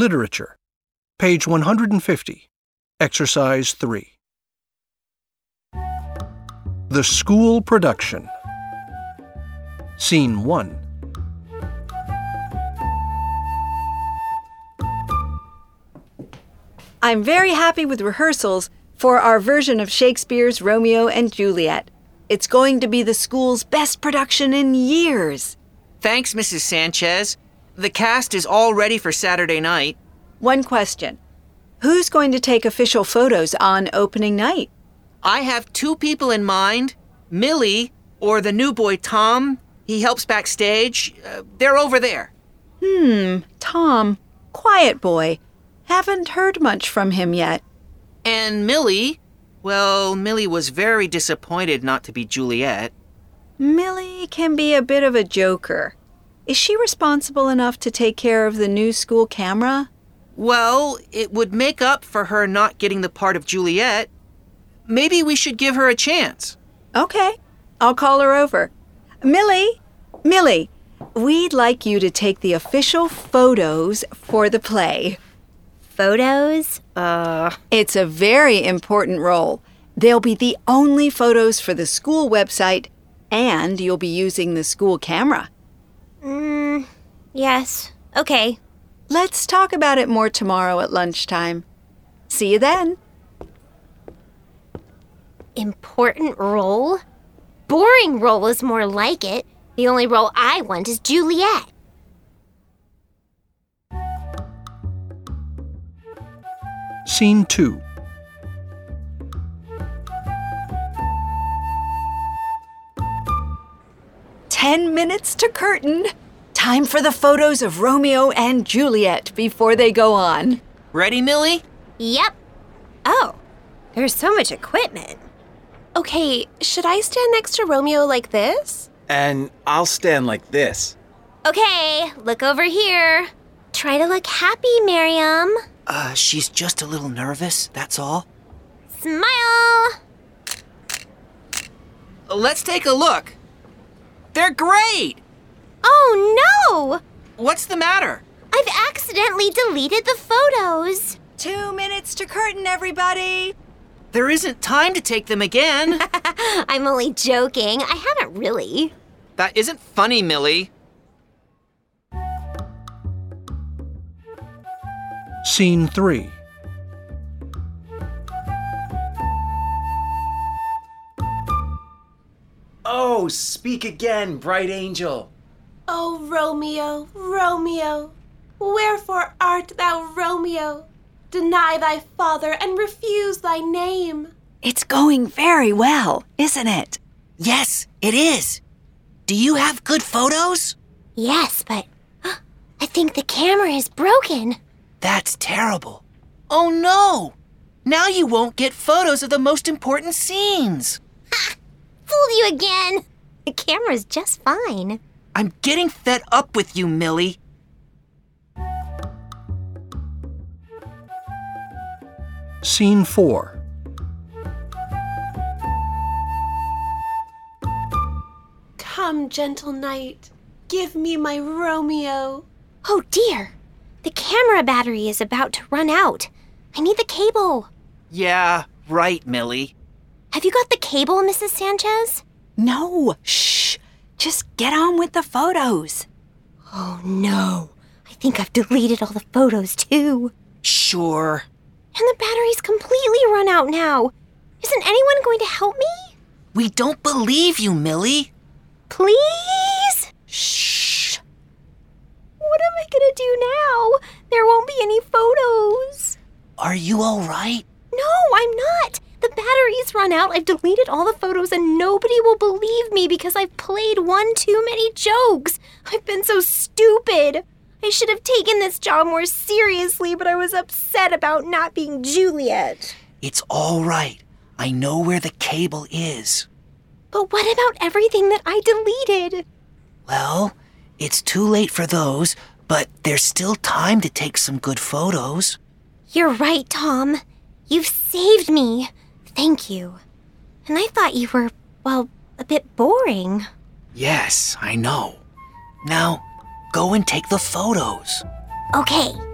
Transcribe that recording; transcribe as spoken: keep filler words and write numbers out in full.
Literature, page one hundred fifty, exercise three. The School Production. Scene one. I'm very happy with rehearsals for our version of Shakespeare's Romeo and Juliet. It's going to be the school's best production in years. Thanks, Missus Sanchez. The cast is all ready for Saturday night. One question. Who's going to take official photos on opening night? I have two people in mind. Millie, or the new boy Tom. He helps backstage. Uh, they're over there. Hmm, Tom. Quiet boy. Haven't heard much from him yet. And Millie, well, Millie was very disappointed not to be Juliet. Millie can be a bit of a joker. Is she responsible enough to take care of the new school camera? Well, it would make up for her not getting the part of Juliet. Maybe we should give her a chance. Okay, I'll call her over. Millie, Millie, we'd like you to take the official photos for the play. Photos? Uh... It's a very important role. They'll be the only photos for the school website, and you'll be using the school camera. Mm, yes. Okay. Let's talk about it more tomorrow at lunchtime. See you then. Important role? Boring role is more like it. The only role I want is Juliet. Scene two. Ten minutes to curtain. Time for the photos of Romeo and Juliet before they go on. Ready, Millie? Yep. Oh, there's so much equipment. Okay, should I stand next to Romeo like this? And I'll stand like this. Okay, look over here. Try to look happy, Miriam. Uh, she's just a little nervous, that's all. Smile! Let's take a look. They're great! Oh, no! What's the matter? I've accidentally deleted the photos. Two minutes to curtain, everybody. There isn't time to take them again. I'm only joking. I haven't really. That isn't funny, Millie. Scene three. Oh, speak again, bright angel. Oh, Romeo, Romeo, wherefore art thou Romeo? Deny thy father and refuse thy name. It's going very well, isn't it? Yes, it is. Do you have good photos? Yes, but I think the camera is broken. That's terrible. Oh no! Now you won't get photos of the most important scenes. Ha! Fooled you again. The camera's just fine. I'm getting fed up with you, Millie. Scene four. Come, gentle knight, give me my Romeo. Oh dear, the camera battery is about to run out. I need the cable. Yeah, right, Millie. Have you got the cable, Missus Sanchez? No, shh. Just get on with the photos. Oh no, I think I've deleted all the photos too. Sure. And the battery's completely run out now. Isn't anyone going to help me? We don't believe you, Millie. Please? Shh. What am I gonna do now? There won't be any photos. Are you all right? No, I'm not. The battery's run out. I've deleted all the photos and nobody will believe me because I've played one too many jokes. I've been so stupid. I should have taken this job more seriously, but I was upset about not being Juliet. It's all right. I know where the cable is. But what about everything that I deleted? Well, it's too late for those, but there's still time to take some good photos. You're right, Tom. You've saved me. Thank you. And I thought you were, well, a bit boring. Yes, I know. Now, go and take the photos. Okay.